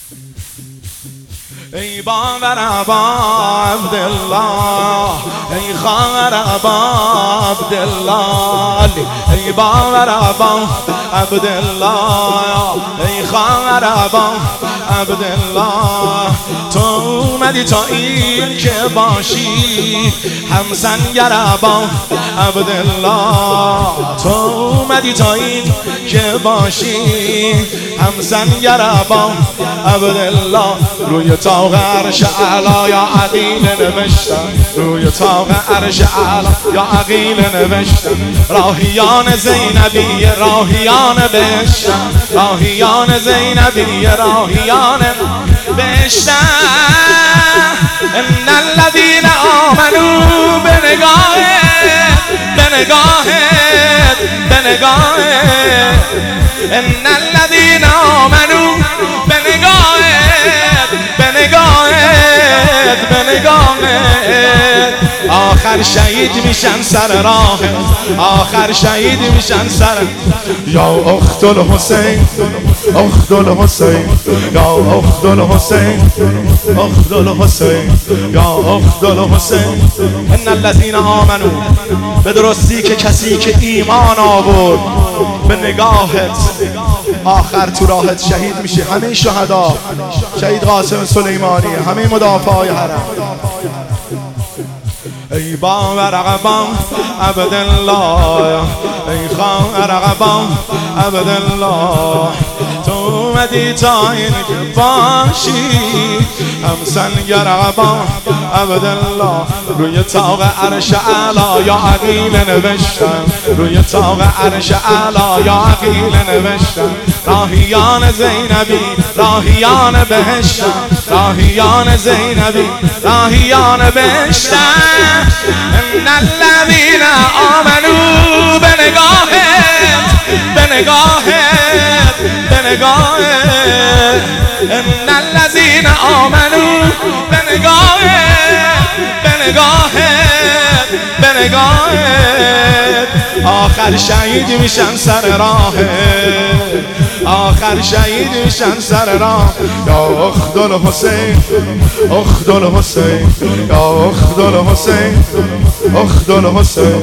ای باور ابا عبدالله، ای خواهر ابا عبدالله، ای باور ابا عبدالله، ای خواهر ابا عبدالله. تو اومدی تا این که باشی همسنگر ابا عبدالله، تو اومدی تا این که باشی همسنگر ابا عبدالله. روی طاق عرش اعلی یا عقیل نوشتم، روی طاق عرش اعلی یا عقیل نوشتم، راهیان زینبی راهیان بهشتم، راهیان زینبی راهیان بهشتم. ان الذین آمنوا به نگاهت، به نگاهت، به نگاهت، ان الذین آمنوا به نگاهت، به نگاهت، به نگاهت. آخر شهید میشن سر راه، آخر شهید میشن سر. یا اخت الحسین، اخت الحسین، یا اخت الحسین، اخت الحسین، یا اخت الحسین. ان الذین آمنوا، به درستی که کسی که ایمان آورد به نگاهت آخر تو راحت شهید میشه. همه شهدا، شهید قاسم سلیمانی، همه مدافعای حرم. ای باور ابا عبدالله، ای خواهر ابا عبدالله، تو اومدی تا این که باشی همسنگر ابا عبدالله. روی طاق عرش اعلی یا عقیل نوشتم، روی طاق عرش اعلی یا عقیل نوشتم، راهیان زینبی راهیان بهشتم، راهیان زینبی راهیان بهشتم. ان الذین آمنوا به نگاهت، به نگاهت، به نگاهت، ان الذین آمنوا به نگاهت، به نگاهت، به نگاهت. آخر شهید میشن سر راهت، آخر شهید میشن سر راه. یا اخت الحسین، اخت الحسین، یا اخت الحسین، اخت الحسین.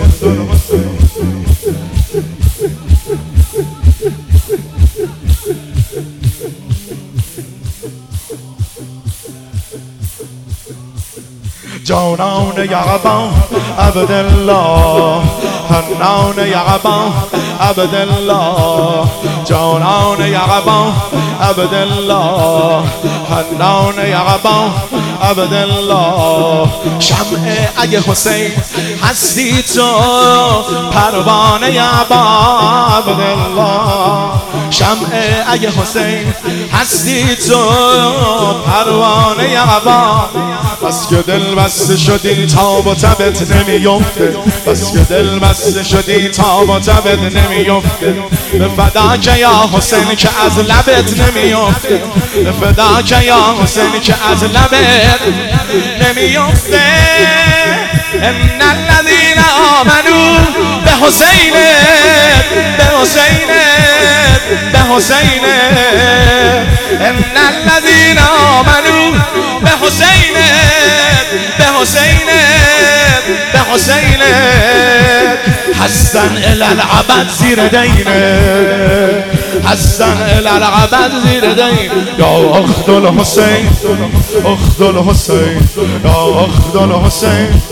جانان یعقوب عبدالله، حنان یعقوب عبدالله، جانان یعقوب عبدالله، حنان یعقوب عبدالله. شمع اگه حسین هستی تو پروانه ابا عبدالله، شمع اگه حسین هستی تو پروانه ابا. بس که دل بسته شدی تاب و تبت نمیفته، بس که دل بسته شدی تاب و تبت نمیفته. به فدا که یا حسین که از لبت نمیفته، به فدا که یا حسین که از لبت نمیفته. ان الذین آمنوا به حسینت، به حسینت، به حسینت. ان الذین آمنوا به حسینت، به حسینت، به حسینت. حسن الی العبد زیر دینه، حسن الی العبد زیر دین. یا اخت الحسین، اخت الحسین، یا اخت الحسین.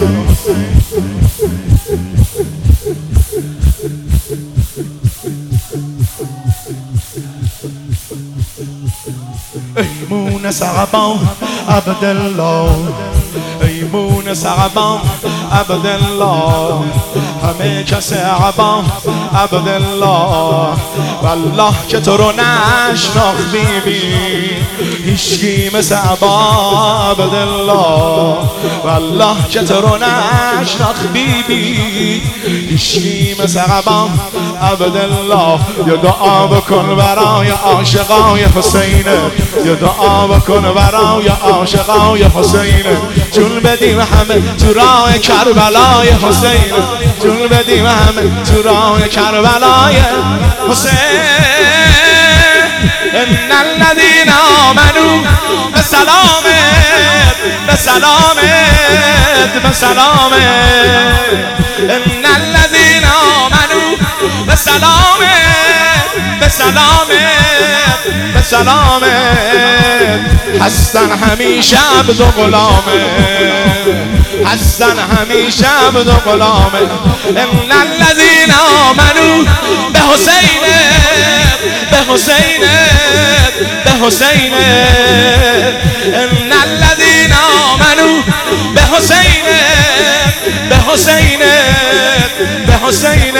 ایمون سقبا عبدالله، ایمون سقبا عبدالله، همه کس عبا عبدالله. والله که تو رو نشناخت بی هیچکی مثل عبا عبدالله، والله که تو رو نشناخت بی هیچکی مثل عبا عبدالله. یا دعا بکن برای عاشقای حسینه، یا دعا بکن برای عاشقای حسینه. جون بدیم همه تو راه کربلای حسین، جون بدیم همه تو راه کربلای حسین. ان الذین آمنوا بسلامت بسلامت ان الذين آمنوا بسلامت بسلامت بسلامت هستن همیشه عبد و غلامه هستن همیشه عبد و غلامه ان الذين آمنوا به حسین به حسین به حسین ان الذين آمنوا به حسین به حسین به حسین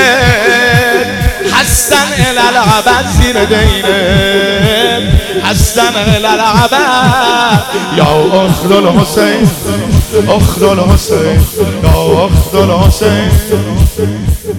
هستن الالعبد زیر دینه هستن الالعبد یا اخت الحسین اخت الحسین یا اخت الحسین